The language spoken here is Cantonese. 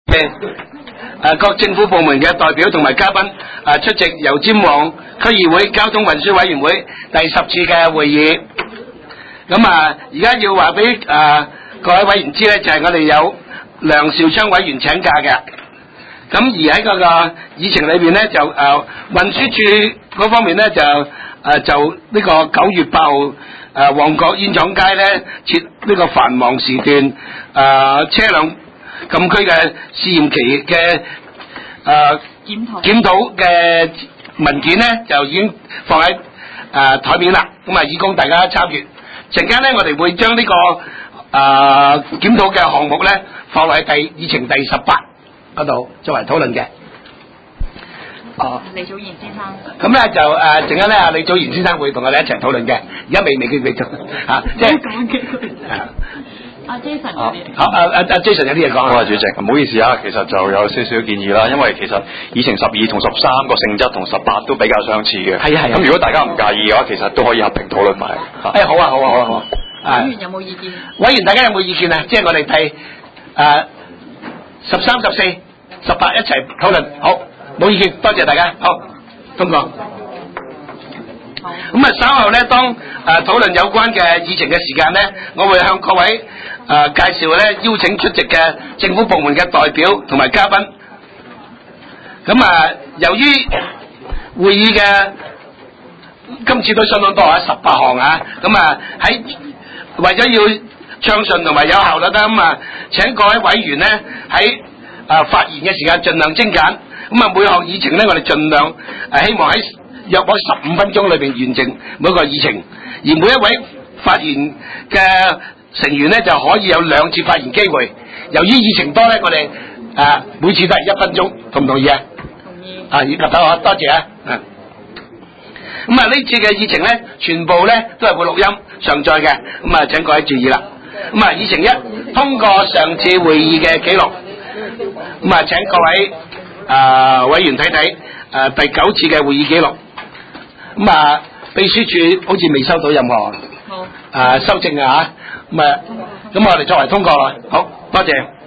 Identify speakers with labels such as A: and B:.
A: 各政府部門嘅代表同埋嘉賓出席油尖旺區議會交通運輸委員會第10次嘅會議。咁而家要話俾各位委員知咧，就係我哋有梁兆昌委員請假嘅。咁而喺嗰個議程裏邊咧，就運輸署嗰方面咧就呢個9月8號旺角煙廠街咧設呢個繁忙時段車輛禁區嘅試驗期嘅檢討嘅文件咧，就已經放喺台面啦。咁以供大家參閱。陣間咧，我哋會將呢個檢討嘅項目咧放喺議程第18嗰度作為討論嘅。
B: 李祖賢先生。
A: 咁咧就陣間咧，李祖賢先生會同我哋一齊討論嘅。而家未決定即係
B: 阿 Jason
A: 好，Jason 有啲嘢講。
C: 好啊，主席，唔好意思啊，其實就有少少建議啦，因為其實議程12同13個性質同18都比較相似嘅。
A: 係啊。
C: 咁如果大家唔介意嘅話，其實都可以合併討論埋。
A: 好啊。
B: 委員有冇意見？
A: 委員大家有冇意見啊？即係我哋第13、14、18一齊討論。好，冇意見，多謝大家。好，通過。咁稍後咧，當討論有關嘅議程嘅時間咧，我會向各位介紹咧邀請出席嘅政府部門嘅代表同埋嘉賓。咁由於會議嘅今次都相當多18項啊，咁喺為咗要暢順同埋有效率啦，請各位委員咧喺發言嘅時間盡量精簡。每項議程咧，我哋盡量希望喺約莫15分鐘裏邊完成每個議程，而每一位發言嘅成員咧就可以有2次發言機會。由於議程多咧，我哋每次都係1分鐘，同唔同意啊？
B: 同意。
A: 葉立頭多謝啊。呢次嘅議程咧，全部咧都係會錄音上載嘅，請各位注意啦。議程1通過上次會議嘅記錄，請各位委員睇睇第9次嘅會議記錄。秘書處好似未收到任何修正咁我哋作為通過啦。好，多謝。